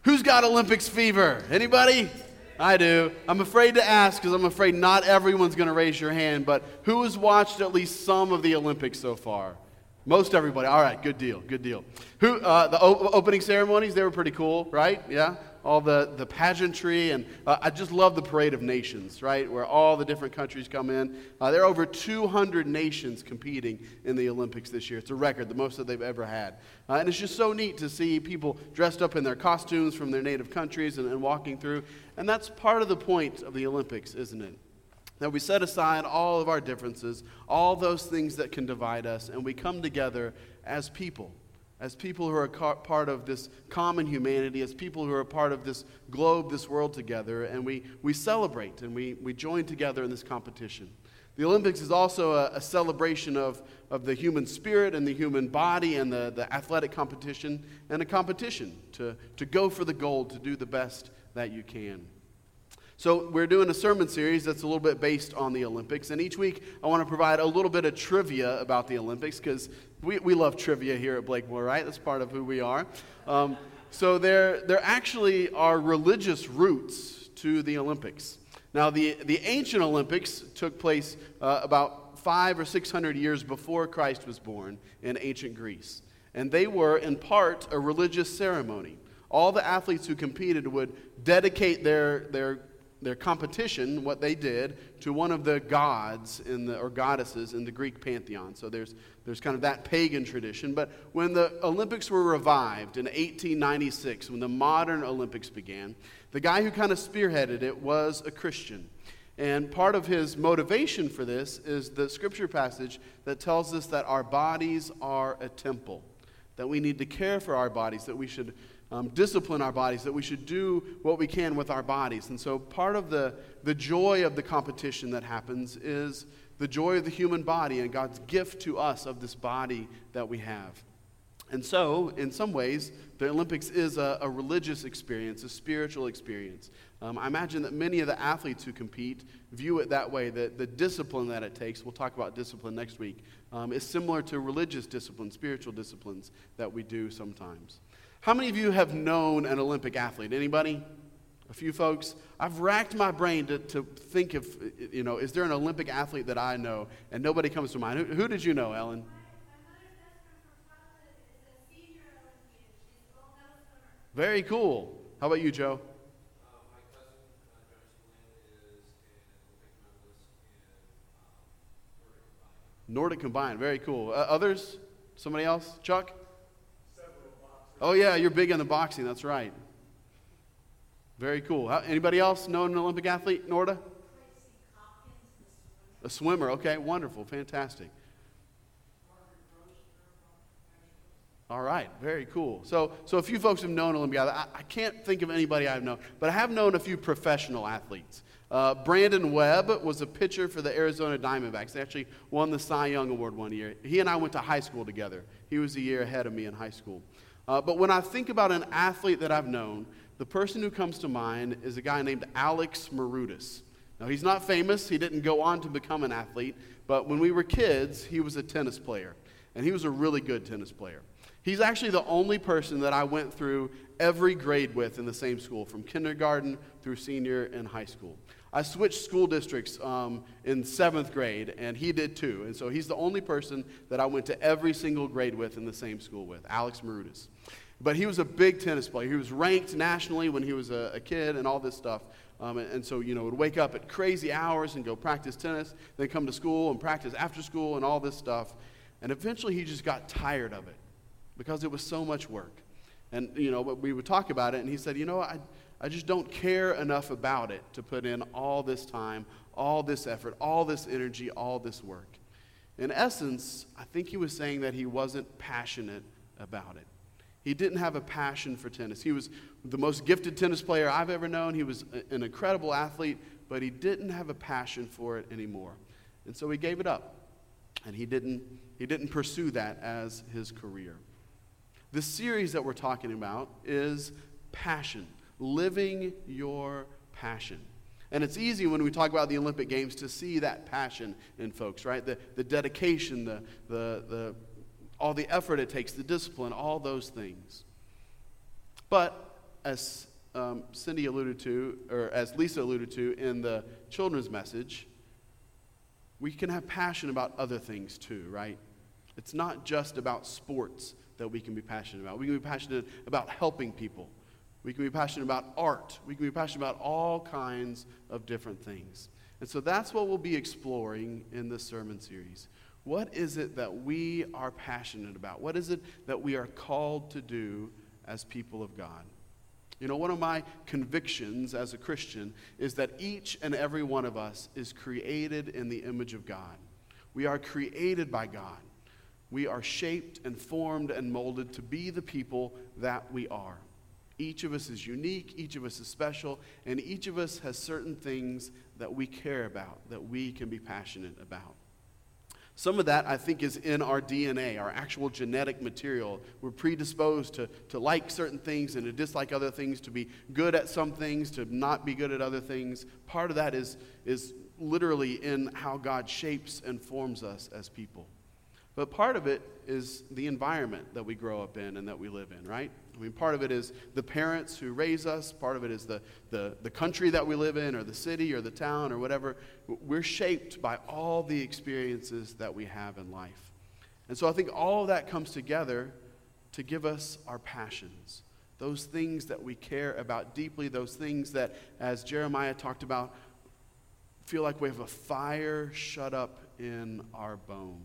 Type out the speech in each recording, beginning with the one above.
Who's got Olympics fever? Anybody? I do. I'm afraid to ask because I'm afraid not everyone's going to raise your hand, but who has watched at least some of the Olympics so far? Most everybody. All right, good deal, good deal. The opening ceremonies, they were pretty cool, right? Yeah? All the pageantry, and I just love the Parade of Nations, right, where all the different countries come in. There are over 200 nations competing in the Olympics this year. It's a record, the most that they've ever had. And it's just so neat to see people dressed up in their costumes from their native countries and walking through. And that's part of the point of the Olympics, isn't it? That we set aside all of our differences, all those things that can divide us, and we come together as people who are part of this common humanity, as people who are a part of this globe, this world together, and we celebrate and we join together in this competition. The Olympics is also a celebration of the human spirit and the human body and the athletic competition, and a competition to go for the gold, to do the best that you can. So we're doing a sermon series that's a little bit based on the Olympics, and each week I want to provide a little bit of trivia about the Olympics, because we love trivia here at Blakemore, right? That's part of who we are. So there actually are religious roots to the Olympics. Now the ancient Olympics took place about 500 or 600 years before Christ was born in ancient Greece, and they were in part a religious ceremony. All the athletes who competed would dedicate their competition, what they did, to one of the gods or goddesses in the Greek pantheon. So there's kind of that pagan tradition. But when the Olympics were revived in 1896, when the modern Olympics began, the guy who kind of spearheaded it was a Christian. And part of his motivation for this is the scripture passage that tells us that our bodies are a temple, that we need to care for our bodies, that we should discipline our bodies, that we should do what we can with our bodies. And so part of the joy of the competition that happens is the joy of the human body and God's gift to us of this body that we have. And so, in some ways, the Olympics is a religious experience, a spiritual experience. I imagine that many of the athletes who compete view it that way, that the discipline that it takes, we'll talk about discipline next week, is similar to religious discipline, spiritual disciplines that we do sometimes. How many of you have known an Olympic athlete? Anybody? A few folks? I've racked my brain to think of, is there an Olympic athlete that I know? And nobody comes to mind. Who did you know, Ellen? Very cool. How about you, Joe? My cousin, Johnny Spillane, is an Olympic medalist in Nordic Combined. Very cool. Others? Somebody else? Chuck? Oh, yeah, you're big into boxing. That's right. Very cool. Anybody else know an Olympic athlete, Norda? A swimmer. Okay, wonderful. Fantastic. All right, very cool. So a few folks have known Olympic athletes. I can't think of anybody I've known, but I have known a few professional athletes. Brandon Webb was a pitcher for the Arizona Diamondbacks. They actually won the Cy Young Award one year. He and I went to high school together. He was a year ahead of me in high school. But when I think about an athlete that I've known, the person who comes to mind is a guy named Alex Maroutas. Now, he's not famous. He didn't go on to become an athlete. But when we were kids, he was a tennis player. And he was a really good tennis player. He's actually the only person that I went through every grade with in the same school, from kindergarten through senior and high school. I switched school districts in 7th grade, and he did too. And so he's the only person that I went to every single grade with in the same school with, Alex Maroutas. But he was a big tennis player. He was ranked nationally when he was a kid and all this stuff. And so, would wake up at crazy hours and go practice tennis, then come to school and practice after school and all this stuff. And eventually he just got tired of it because it was so much work. And, we would talk about it, and he said, I just don't care enough about it to put in all this time, all this effort, all this energy, all this work. In essence, I think he was saying that he wasn't passionate about it. He didn't have a passion for tennis. He was the most gifted tennis player I've ever known. He was an incredible athlete, but he didn't have a passion for it anymore. And so he gave it up, and he didn't pursue that as his career. The series that we're talking about is passion. Living your passion. And it's easy when we talk about the Olympic Games to see that passion in folks, right? The dedication, all the effort it takes, the discipline, all those things. But as Cindy alluded to, or as Lisa alluded to in the children's message, we can have passion about other things too, right? It's not just about sports that we can be passionate about. We can be passionate about helping people. We can be passionate about art. We can be passionate about all kinds of different things. And so that's what we'll be exploring in this sermon series. What is it that we are passionate about? What is it that we are called to do as people of God? You know, one of my convictions as a Christian is that each and every one of us is created in the image of God. We are created by God. We are shaped and formed and molded to be the people that we are. Each of us is unique, each of us is special, and each of us has certain things that we care about, that we can be passionate about. Some of that, I think, is in our DNA, our actual genetic material. We're predisposed to like certain things and to dislike other things, to be good at some things, to not be good at other things. Part of that is literally in how God shapes and forms us as people. But part of it is the environment that we grow up in and that we live in, right? I mean, part of it is the parents who raise us. Part of it is the country that we live in, or the city or the town or whatever. We're shaped by all the experiences that we have in life. And so I think all of that comes together to give us our passions, those things that we care about deeply, those things that, as Jeremiah talked about, feel like we have a fire shut up in our bones.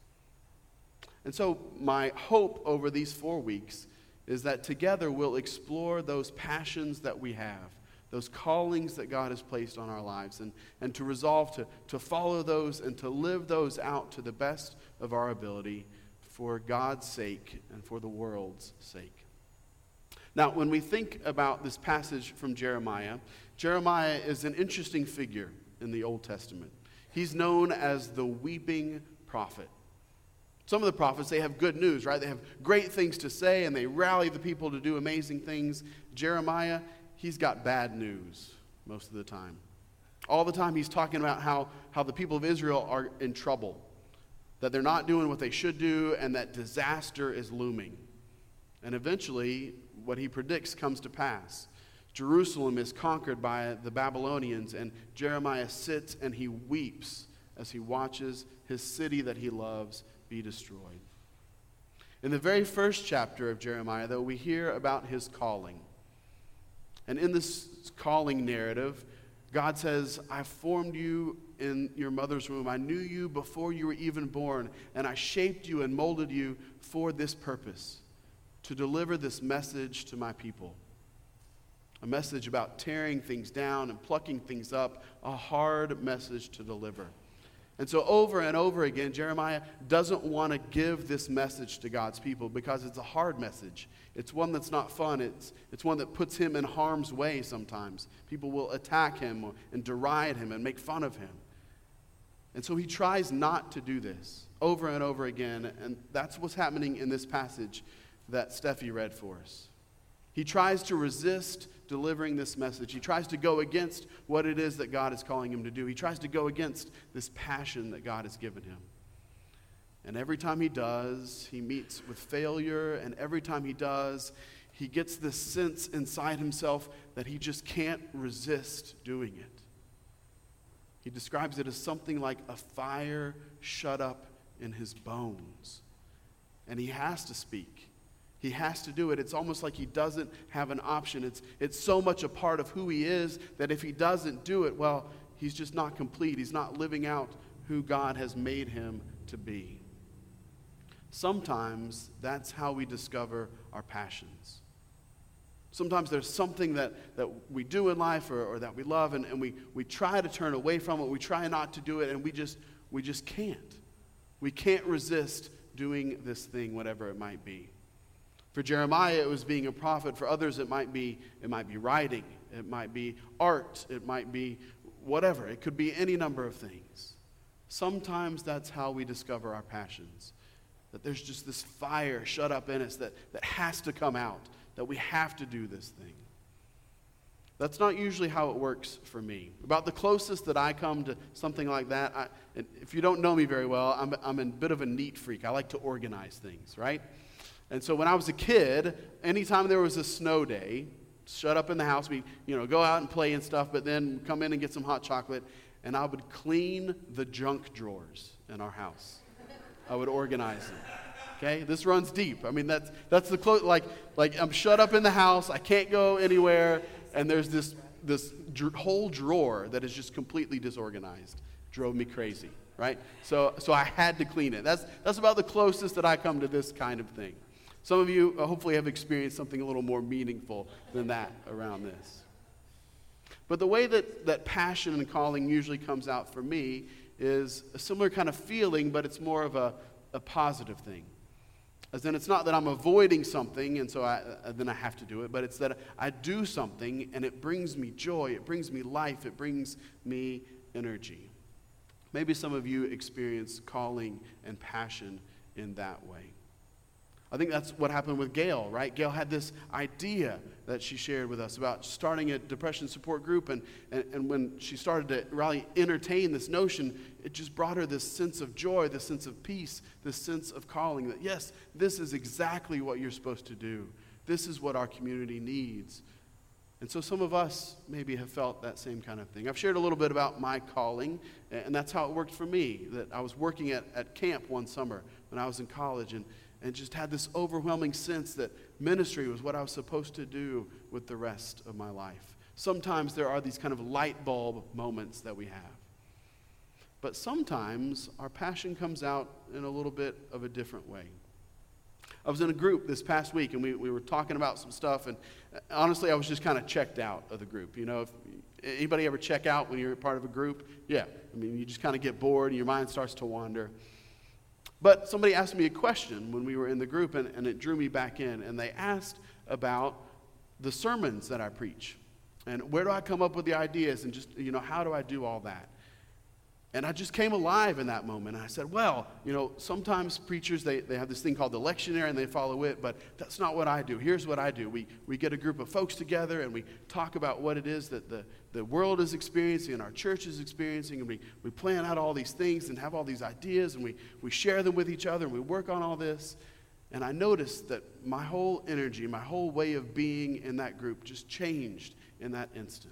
And so my hope over these 4 weeks is that together we'll explore those passions that we have, those callings that God has placed on our lives, and to resolve to follow those and to live those out to the best of our ability for God's sake and for the world's sake. Now, when we think about this passage from Jeremiah, Jeremiah is an interesting figure in the Old Testament. He's known as the weeping prophet. Some of the prophets, they have good news, right? They have great things to say, and they rally the people to do amazing things. Jeremiah, he's got bad news most of the time. All the time he's talking about how the people of Israel are in trouble, that they're not doing what they should do, and that disaster is looming. And eventually, what he predicts comes to pass. Jerusalem is conquered by the Babylonians, and Jeremiah sits and he weeps as he watches his city that he loves be destroyed. In the very first chapter of Jeremiah, though, we hear about his calling. And in this calling narrative, God says, I formed you in your mother's womb. I knew you before you were even born, and I shaped you and molded you for this purpose, to deliver this message to my people. A message about tearing things down and plucking things up, a hard message to deliver. And so over and over again, Jeremiah doesn't want to give this message to God's people because it's a hard message. It's one that's not fun. It's one that puts him in harm's way sometimes. People will attack him and deride him and make fun of him. And so he tries not to do this over and over again, and that's what's happening in this passage that Steffi read for us. He tries to resist delivering this message. He tries to go against what it is that God is calling him to do. He tries to go against this passion that God has given him. And every time he does, he meets with failure, and every time he does, he gets this sense inside himself that he just can't resist doing it. He describes it as something like a fire shut up in his bones. And he has to speak. He has to do it. It's almost like he doesn't have an option. It's so much a part of who he is that if he doesn't do it, well, he's just not complete. He's not living out who God has made him to be. Sometimes that's how we discover our passions. Sometimes there's something that we do in life or that we love, and we try to turn away from it. We try not to do it, and we just can't. We can't resist doing this thing, whatever it might be. For Jeremiah, it was being a prophet. For others, it might be writing. It might be art. It might be whatever. It could be any number of things. Sometimes that's how we discover our passions. That there's just this fire shut up in us that has to come out. That we have to do this thing. That's not usually how it works for me. About the closest that I come to something like that, if you don't know me very well, I'm a bit of a neat freak. I like to organize things, right? And so when I was a kid, anytime there was a snow day, shut up in the house. We, go out and play and stuff, but then come in and get some hot chocolate. And I would clean the junk drawers in our house. I would organize them. Okay, this runs deep. I mean, that's the close. Like I'm shut up in the house. I can't go anywhere, and there's this whole drawer that is just completely disorganized. Drove me crazy, right? So I had to clean it. That's about the closest that I come to this kind of thing. Some of you hopefully have experienced something a little more meaningful than that around this. But the way that passion and calling usually comes out for me is a similar kind of feeling, but it's more of a positive thing. As in, it's not that I'm avoiding something and so then I have to do it, but it's that I do something and it brings me joy, it brings me life, it brings me energy. Maybe some of you experience calling and passion in that way. I think that's what happened with Gail, right? Gail had this idea that she shared with us about starting a depression support group, and when she started to really entertain this notion, it just brought her this sense of joy, this sense of peace, this sense of calling that, yes, this is exactly what you're supposed to do. This is what our community needs. And so some of us maybe have felt that same kind of thing. I've shared a little bit about my calling, and that's how it worked for me, that I was working at camp one summer when I was in college, and just had this overwhelming sense that ministry was what I was supposed to do with the rest of my life. Sometimes there are these kind of light bulb moments that we have. But sometimes our passion comes out in a little bit of a different way. I was in a group this past week, and we were talking about some stuff, and honestly, I was just kind of checked out of the group. If anybody ever check out when you're part of a group? Yeah. I mean, you just kind of get bored, and your mind starts to wander. But somebody asked me a question when we were in the group, and it drew me back in. And they asked about the sermons that I preach. And where do I come up with the ideas? And just, how do I do all that? And I just came alive in that moment. And I said, well, sometimes preachers, they have this thing called the lectionary, and they follow it. But that's not what I do. Here's what I do. We get a group of folks together, and we talk about what it is that the world is experiencing and our church is experiencing, and we plan out all these things and have all these ideas, and we share them with each other, and we work on all this. And I noticed that my whole energy, my whole way of being in that group just changed in that instant.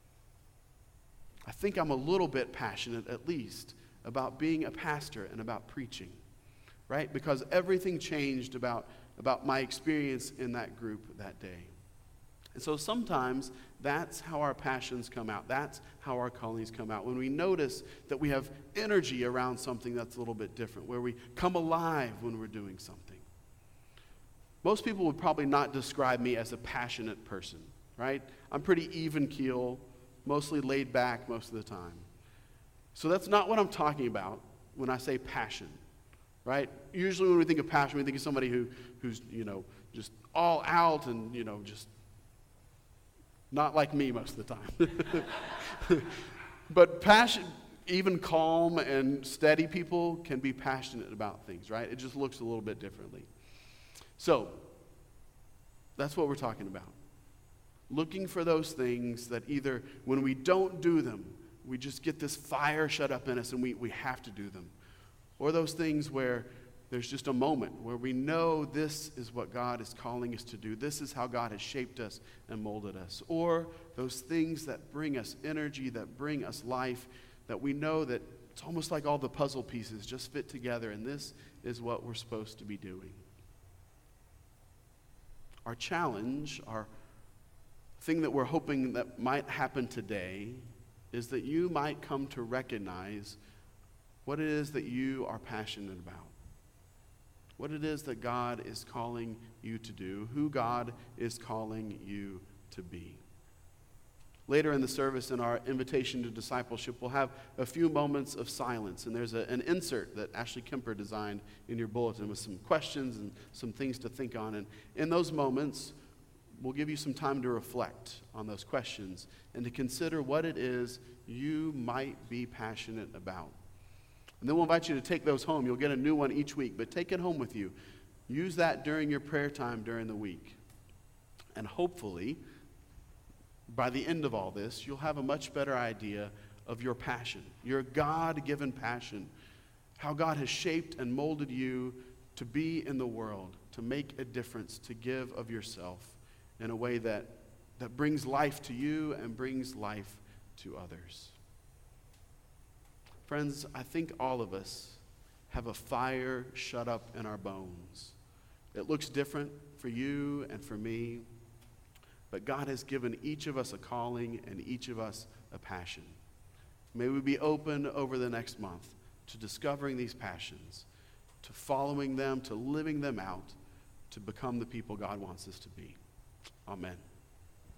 I think I'm a little bit passionate, at least, about being a pastor and about preaching, right? Because everything changed about my experience in that group that day. And so sometimes that's how our passions come out. That's how our callings come out. When we notice that we have energy around something that's a little bit different, where we come alive when we're doing something. Most people would probably not describe me as a passionate person, right? I'm pretty even keel, mostly laid back most of the time. So that's not what I'm talking about when I say passion, right? Usually when we think of passion, we think of somebody who's just all out and, just not like me most of the time. But passion, even calm and steady people can be passionate about things, right? It just looks a little bit differently. So that's what we're talking about. Looking for those things that either when we don't do them, we just get this fire shut up in us and we have to do them. Or those things where there's just a moment where we know this is what God is calling us to do. This is how God has shaped us and molded us. Or those things that bring us energy, that bring us life, that we know that it's almost like all the puzzle pieces just fit together, and this is what we're supposed to be doing. Our challenge, our thing that we're hoping that might happen today is that you might come to recognize what it is that you are passionate about. What it is that God is calling you to do, who God is calling you to be. Later in the service, in our invitation to discipleship, we'll have a few moments of silence. And there's an insert that Ashley Kemper designed in your bulletin with some questions and some things to think on. And in those moments, we'll give you some time to reflect on those questions and to consider what it is you might be passionate about. And then we'll invite you to take those home. You'll get a new one each week, but take it home with you. Use that during your prayer time during the week. And hopefully, by the end of all this, you'll have a much better idea of your passion, your God-given passion, how God has shaped and molded you to be in the world, to make a difference, to give of yourself in a way that that brings life to you and brings life to others. Friends, I think all of us have a fire shut up in our bones. It looks different for you and for me, but God has given each of us a calling and each of us a passion. May we be open over the next month to discovering these passions, to following them, to living them out, to become the people God wants us to be. Amen.